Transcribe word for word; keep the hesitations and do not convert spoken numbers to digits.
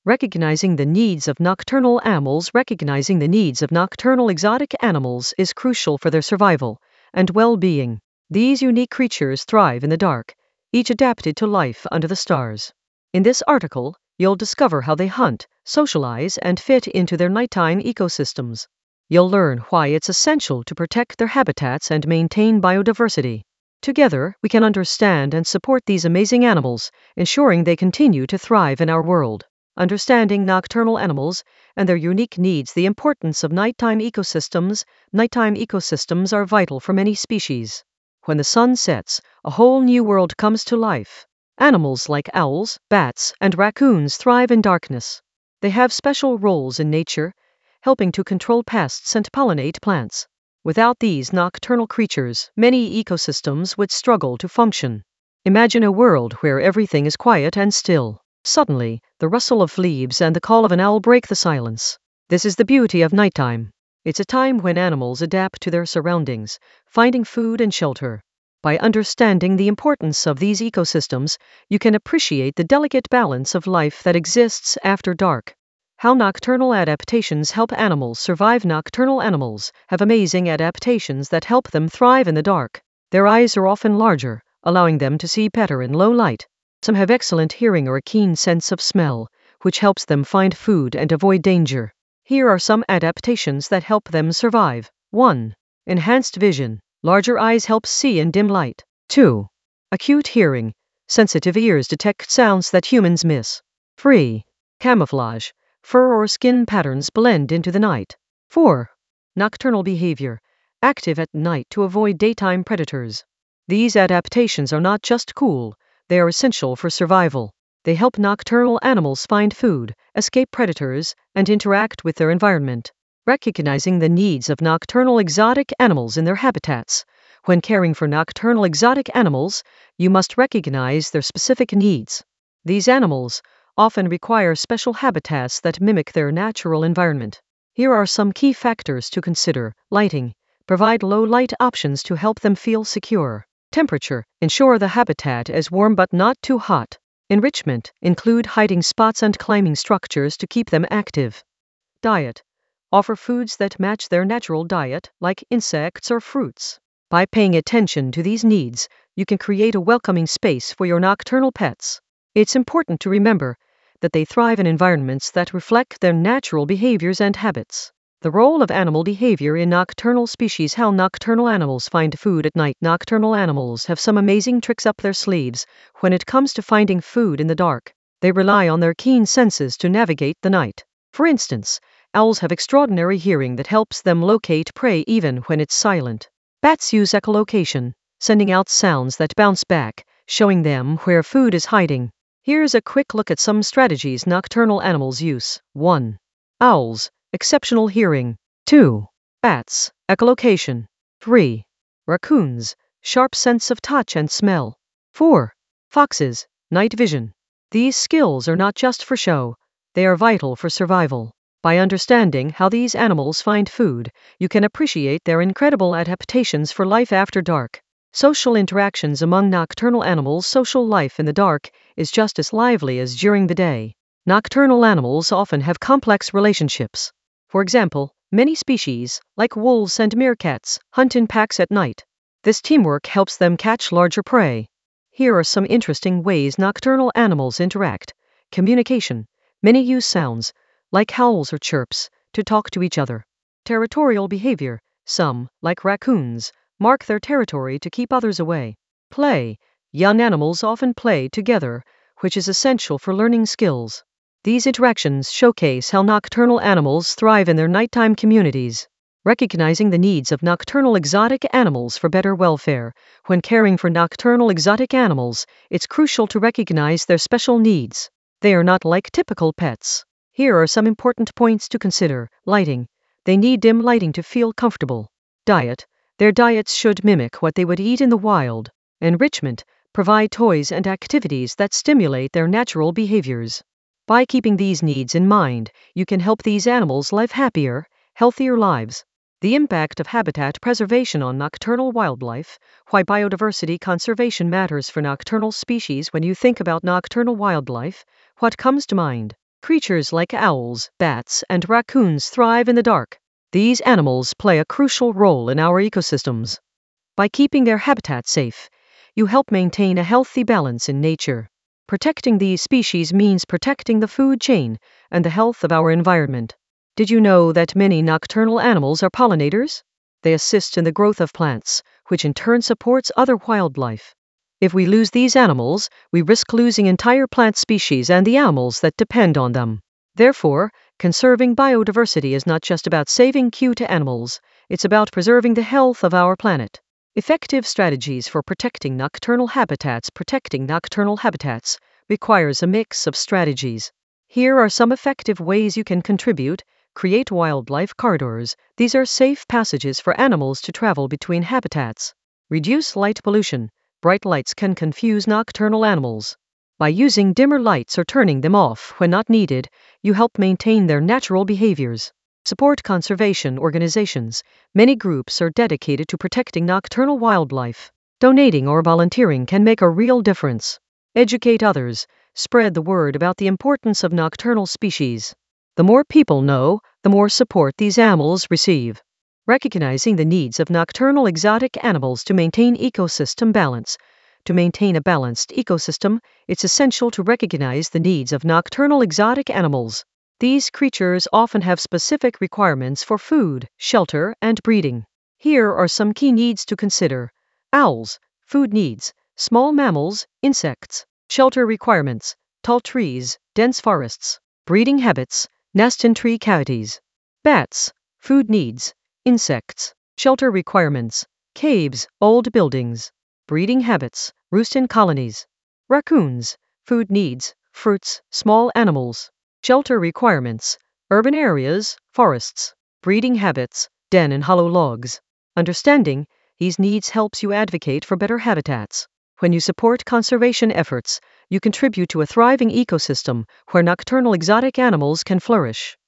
Recognizing the needs of nocturnal animals Recognizing the needs of nocturnal exotic animals is crucial for their survival and well-being. These unique creatures thrive in the dark, each adapted to life under the stars. In this article, you'll discover how they hunt, socialize, and fit into their nighttime ecosystems. You'll learn why it's essential to protect their habitats and maintain biodiversity. Together, we can understand and support these amazing animals, ensuring they continue to thrive in our world. Understanding nocturnal animals and their unique needs. The importance of nighttime ecosystems. Nighttime ecosystems are vital for many species. When the sun sets, a whole new world comes to life. Animals like owls, bats, and raccoons thrive in darkness. They have special roles in nature, helping to control pests and pollinate plants. Without these nocturnal creatures, many ecosystems would struggle to function. Imagine a world where everything is quiet and still. Suddenly, the rustle of leaves and the call of an owl break the silence. This is the beauty of nighttime. It's a time when animals adapt to their surroundings, finding food and shelter. By understanding the importance of these ecosystems, you can appreciate the delicate balance of life that exists after dark. How nocturnal adaptations help animals survive. Nocturnal animals have amazing adaptations that help them thrive in the dark. Their eyes are often larger, allowing them to see better in low light. Some have excellent hearing or a keen sense of smell, which helps them find food and avoid danger. Here are some adaptations that help them survive. one. Enhanced vision. Larger eyes help see in dim light. two. Acute hearing. Sensitive ears detect sounds that humans miss. three. Camouflage. Fur or skin patterns blend into the night. four. Nocturnal behavior. Active at night to avoid daytime predators. These adaptations are not just cool, they are essential for survival. They help nocturnal animals find food, escape predators, and interact with their environment. Recognizing the needs of nocturnal exotic animals in their habitats. When caring for nocturnal exotic animals, you must recognize their specific needs. These animals often require special habitats that mimic their natural environment. Here are some key factors to consider. Lighting. Provide low light options to help them feel secure. Temperature. Ensure the habitat is warm but not too hot. Enrichment. Include hiding spots and climbing structures to keep them active. Diet. Offer foods that match their natural diet, like insects or fruits. By paying attention to these needs, you can create a welcoming space for your nocturnal pets. It's important to remember that they thrive in environments that reflect their natural behaviors and habits. The role of animal behavior in nocturnal species. How nocturnal animals find food at night. Nocturnal animals have some amazing tricks up their sleeves when it comes to finding food in the dark. They rely on their keen senses to navigate the night. For instance, owls have extraordinary hearing that helps them locate prey even when it's silent. Bats use echolocation, sending out sounds that bounce back, showing them where food is hiding. Here's a quick look at some strategies nocturnal animals use. one. Owls. Exceptional hearing. two. Bats. Echolocation. three. Raccoons. Sharp sense of touch and smell. four. Foxes. Night vision. These skills are not just for show, they are vital for survival. By understanding how these animals find food, you can appreciate their incredible adaptations for life after dark. Social interactions among nocturnal animals. Social life in the dark is just as lively as during the day. Nocturnal animals often have complex relationships. For example, many species, like wolves and meerkats, hunt in packs at night. This teamwork helps them catch larger prey. Here are some interesting ways nocturnal animals interact. Communication. Many use sounds, like howls or chirps, to talk to each other. Territorial behavior. Some, like raccoons, mark their territory to keep others away. Play. Young animals often play together, which is essential for learning skills. These interactions showcase how nocturnal animals thrive in their nighttime communities. Recognizing the needs of nocturnal exotic animals for better welfare. When caring for nocturnal exotic animals, it's crucial to recognize their special needs. They are not like typical pets. Here are some important points to consider. Lighting. They need dim lighting to feel comfortable. Diet. Their diets should mimic what they would eat in the wild. Enrichment. Provide toys and activities that stimulate their natural behaviors. By keeping these needs in mind, you can help these animals live happier, healthier lives. The impact of habitat preservation on nocturnal wildlife. Why biodiversity conservation matters for nocturnal species. When you think about nocturnal wildlife, what comes to mind? Creatures like owls, bats, and raccoons thrive in the dark. These animals play a crucial role in our ecosystems. By keeping their habitat safe, you help maintain a healthy balance in nature. Protecting these species means protecting the food chain and the health of our environment. Did you know that many nocturnal animals are pollinators? They assist in the growth of plants, which in turn supports other wildlife. If we lose these animals, we risk losing entire plant species and the animals that depend on them. Therefore, conserving biodiversity is not just about saving cute animals, it's about preserving the health of our planet. Effective strategies for protecting nocturnal habitats. Protecting nocturnal habitats requires a mix of strategies. Here are some effective ways you can contribute. Create wildlife corridors. These are safe passages for animals to travel between habitats. Reduce light pollution. Bright lights can confuse nocturnal animals. By using dimmer lights or turning them off when not needed, you help maintain their natural behaviors. Support conservation organizations. Many groups are dedicated to protecting nocturnal wildlife. Donating or volunteering can make a real difference. Educate others. Spread the word about the importance of nocturnal species. The more people know, the more support these animals receive. Recognizing the needs of nocturnal exotic animals to maintain ecosystem balance. To maintain a balanced ecosystem, it's essential to recognize the needs of nocturnal exotic animals. These creatures often have specific requirements for food, shelter, and breeding. Here are some key needs to consider. Owls, food needs, small mammals, insects, shelter requirements, tall trees, dense forests, breeding habits, nest in tree cavities. Bats, food needs, insects, shelter requirements, caves, old buildings, breeding habits, roost in colonies. Raccoons, food needs, fruits, small animals. Shelter requirements, urban areas, forests, breeding habits, den and hollow logs. Understanding these needs helps you advocate for better habitats. When you support conservation efforts, you contribute to a thriving ecosystem where nocturnal exotic animals can flourish.